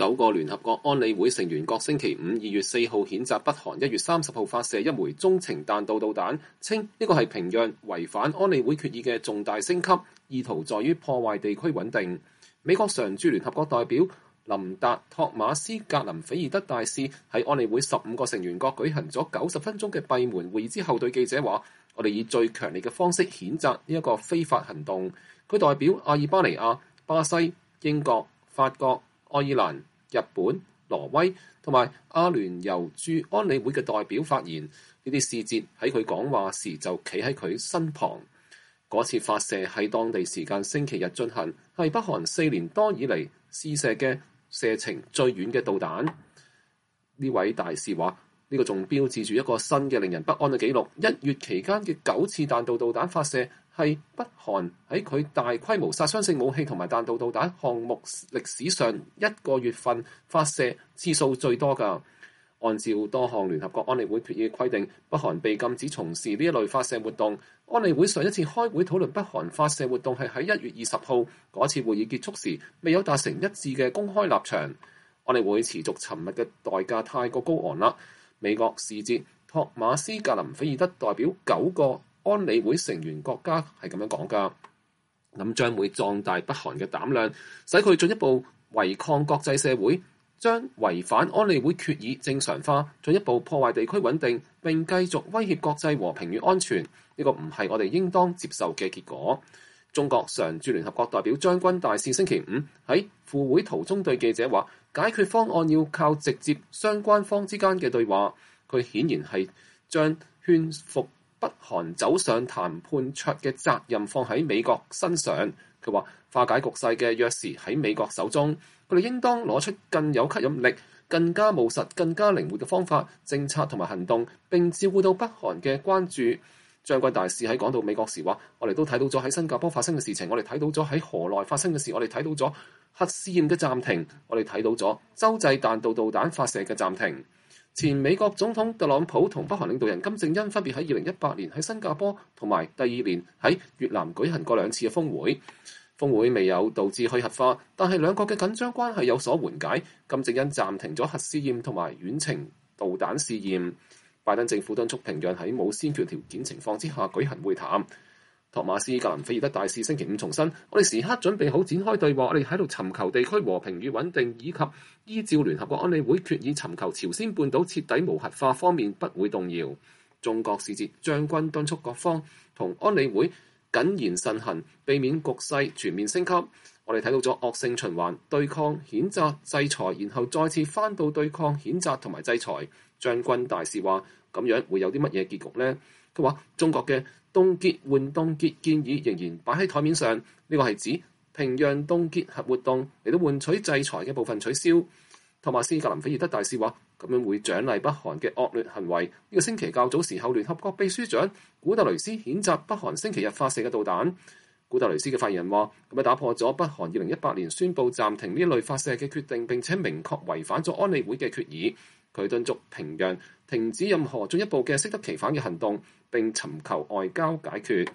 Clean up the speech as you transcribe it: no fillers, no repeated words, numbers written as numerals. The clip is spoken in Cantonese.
9個聯合國安理會成員國星期五2月4號譴責北韓1月30號發射一枚中程彈道導彈，稱呢個係平壤違反安理會決議嘅重大升級，意圖在於破壞地區穩定。美國常駐聯合國代表林達托馬斯格林菲爾德大使喺安理會15個成員國舉行咗90分鐘嘅閉門會議之後，對記者話：我哋以最強烈嘅方式譴責呢一個非法行動。佢代表阿爾巴尼亞、巴西、英國、法國、愛爾蘭、日本、挪威同埋阿聯酋駐安理會嘅代表發言，呢啲使節喺佢講話時就企喺佢身旁。嗰次發射喺當地時間星期日進行，係北韓4年多以嚟試射嘅射程最遠嘅導彈。呢位大使話：呢個仲標誌住一個新嘅令人不安嘅紀錄。1月期間嘅9次彈道導彈發射係北韓喺佢大規模殺傷性武器同埋彈道導彈項目歷史上一個月份發射次數最多㗎。按照多項聯合國安理會決議規定，北韓被禁止從事呢一類發射活動。安理會上一次開會討論北韓發射活動係喺1月20號，嗰次會議結束時未有達成一致嘅公開立場。安理會持續沉默嘅代價太過高昂啦。美國使節托馬斯格林菲爾德代表9個安理會成員國家係咁樣講㗎，咁將會壯大北韓嘅膽量，使佢進一步違抗國際社會，將違反安理會決議正常化，進一步破壞地區穩定，並繼續威脅國際和平與安全。呢個唔係我哋應當接受嘅結果。中國常駐聯合國代表張軍大使星期五喺赴會途中對記者話：解決方案要靠直接相關方之間嘅對話。佢顯然係將勸服北韓走上談判桌嘅責任放喺美國身上。佢話化解局勢嘅鑰匙喺美國手中，佢哋應當攞出更有吸引力、更加務實、更加靈活嘅方法、政策同埋行動，並照顧到北韓嘅關注。張軍大使喺講到美國時話：我哋都睇到咗喺新加坡發生嘅事情，我哋睇到咗喺河內發生嘅事，我哋睇到咗核試驗嘅暫停，我哋睇到咗洲際彈道導彈發射嘅暫停。前美國總統特朗普同北韓領導人金正恩分別喺2018年喺新加坡同埋第2年喺越南舉行過2次嘅峰會。峰會未有導致去核化，但係兩國嘅緊張關係有所緩解。金正恩暫停咗核試驗同埋遠程導彈試驗。拜登政府敦促平壤喺冇先決條件情況之下舉行會談。托馬斯格林菲爾德大使星期五重申：我哋時刻準備好展開對話，我哋喺度尋求地區和平與穩定，以及依照聯合國安理會決議尋求朝鮮半島徹底無核化方面不會動搖。中國使節張軍敦促各方同安理會謹言慎行，避免局勢全面升級。我哋睇到咗惡性循環，對抗、譴責、制裁，然後再次翻到對抗、譴責同埋制裁。張軍大使話：咁樣會有啲乜嘢結局呢？佢話中國嘅凍結換凍結建議仍然擺喺台面上，呢個係指平壤凍結核活動嚟到換取制裁嘅部分取消。托馬斯格林菲爾德大使話：咁樣會獎勵北韓嘅惡劣行為。呢個星期較早時候，聯合國秘書長古特雷斯譴責北韓星期日發射嘅導彈。古特雷斯嘅發言人話：咁樣打破咗北韓2018年宣布暫停呢類發射嘅決定，並且明確違反咗安理會嘅決議。佢敦促平壤停止任何進一步嘅適得其反嘅行動，並尋求外交解決。